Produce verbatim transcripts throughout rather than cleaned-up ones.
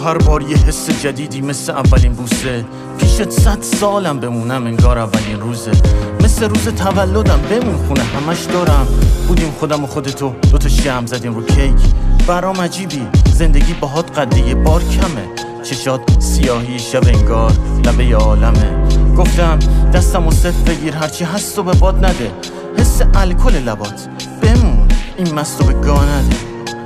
هر بار یه حس جدیدی مثل اولین بوسه. پیشت صد سالم بمونم انگار اولین روزه. مثل روز تولدم بمون خونه همش دارم. بودیم خودم و خودتو دوتا شم زدیم رو کیک. برام عجیبی زندگی باهات قدیه بار کمه. چشات سیاهی شب انگار لبه عالمه. گفتم دستم و صف بگیر هرچی هست و به باد نده. حس الکل لبات بمون این مستو به گا نده.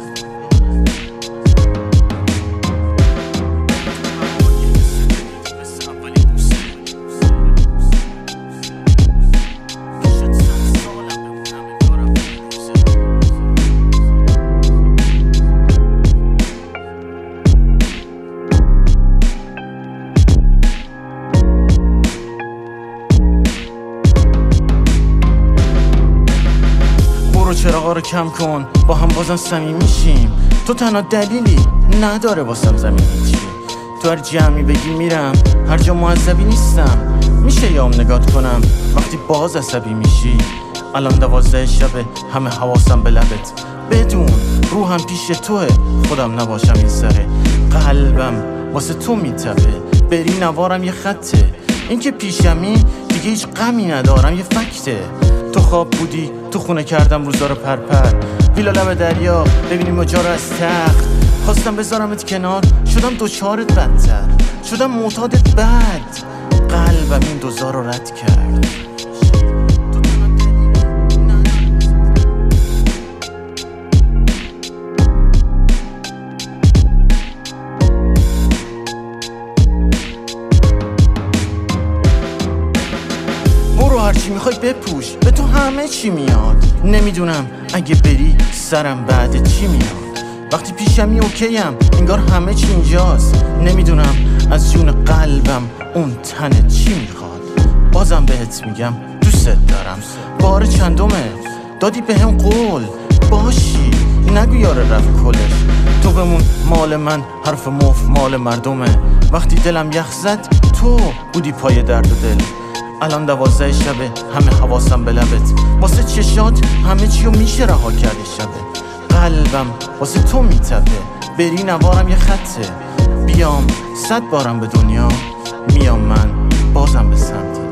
چراغا رو کم کن با هم بازم صمیمی میشیم. تو تنها دلیلی نداره واسم زمین هیچی. تو هر جمعی بگی میرم هر جا معذبی نیستم. میشه یام نگات کنم وقتی باز عصبی میشی. الان دوازده شبه همه حواسم به لبت. بدون روحم پیش توه خودم نباشم این سره. قلبم واسه تو میتپه بری نوارم یه خطه. این که پیشمی دیگه هیچ غمی ندارم یه فکته. تو خواب بودی تو خونه کردم روزا رو پرپر. ویلا لب دریا ببینیم ماجرا رو از تخت. خواستم بذارمت کنار شدم دوچارت بدتر. شدم معتادت بد. قلبم این دوزار رو رد کرد. هرچی میخوای بپوش به تو همه چی میاد. نمیدونم اگه بری سرم بعد چی میاد. وقتی پیشمی اوکیم انگار همه چی اینجاست. نمیدونم از جون قلبم اون تنه چی میخواد. بازم بهت میگم دوست دارم. بار چندمه دادی به هم قول باشی نگو یاره رفت کلش. تو بمون مال من حرف مف مال مردمه. وقتی دلم یخ زد تو بودی پای درد و دل. الان دوازده شبه همه حواسم به لبت. واسه چشات همه چیو میشه رها کردی شبه. قلبم واسه تو میتپه بری نوارم یه خطه. بیام صد بارم به دنیا میام من بازم به سمت